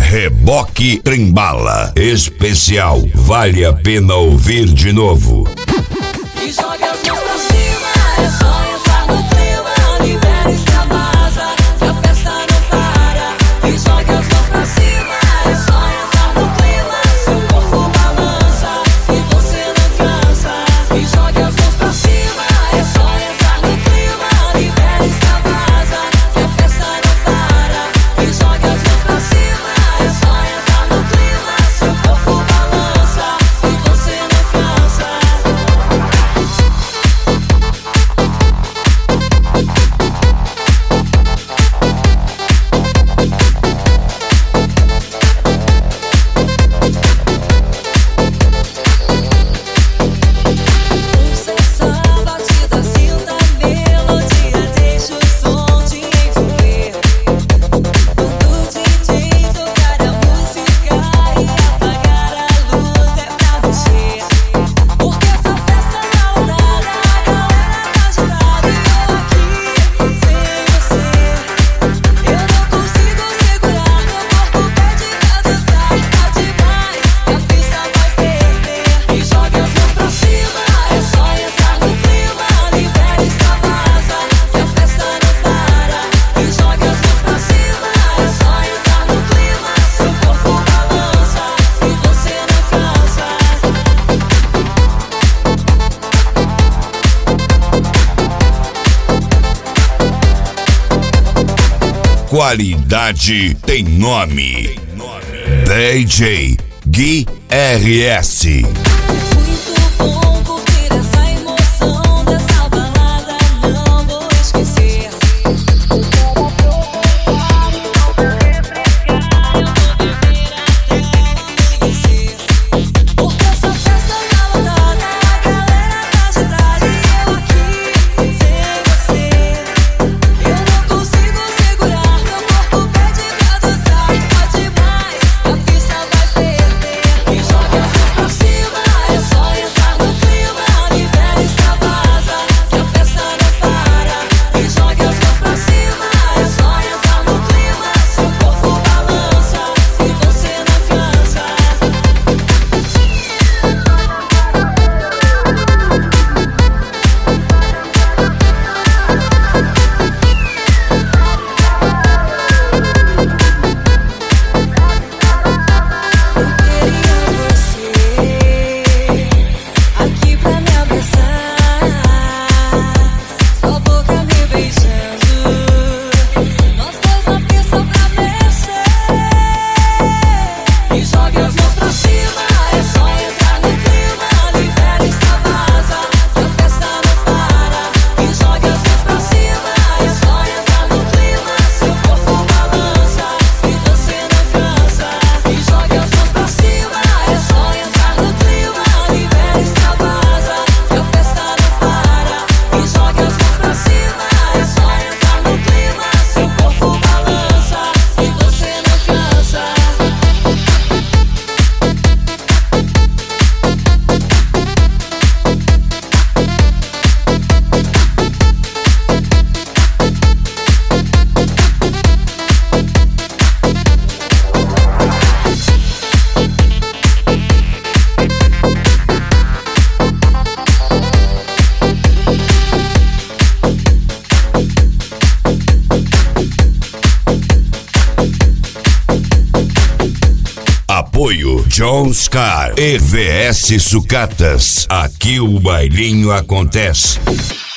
Reboque Trembala. Especial. Vale a pena ouvir de novo. E jogue as mãos pra cima, é só entrar no clima. Libera e extravasa, que a festa não para. E jogue as mãos pra cima, é só entrar no clima. Seu corpo balança e você não cansa. E jogue as mãos pra cima, é só entrar no clima. Libera e extravasa, que a festa não para. E jogue as mãos pra cima, é só entrar no clima. Seu corpo balança e você não cansa. Pulsação, batida, sinta a melodia, deixa o som te envolver. Quando o DJ tocar a música e apagar a luz é pra mexer. Porque essa festa tá lotada, a galera tá agitada e eu aqui sem você. Eu não consigo segurar, meu corpo pede pra dançar. Tá demais, a pista vai ferver. E jogue as mãos pra cima, é só entrar no clima. Libera e extravasa, que a festa não para. E jogue as mãos pra cima, é só entrar no clima. Seu corpo balança e você não cansa. Qualidade tem nome. DJ Gui RS. Muito bom curtir essa emoção dessa balada, não vou esquecer. Quero aproveitar e não pra refrescar, eu vou beber até amanhecer. Porque essa festa tá lotada, a galera tá agitada e eu aqui sem você. Eu não consigo segurar, meu corpo pede pra dançar. Tá demais, a pista vai ferver. E jogue as mãos pra cima, é só entrar no clima. Libera e extravasa, que a festa não para. E jogue as mãos pra cima, é só entrar no clima. Seu corpo balança e você não cansa. Eu queria você aqui pra me abraçar, sua boca me beijando, nós dois na pista pra mexer. E jogue as mãos pra cima, é só entrar no clima. Libera e extravasa, que a festa não para. E jogue as mãos pra cima, é só entrar no clima. Seu corpo balança e você não cansa. E jogue as mãos pra cima, é só entrar no clima. Libera e extravasa, que a festa não para. E jogue as mãos pra cima, é só entrar no clima. Seu corpo balança e você não cansa. Apoio John Scar, EVS Sucatas. Aqui o bailinho acontece.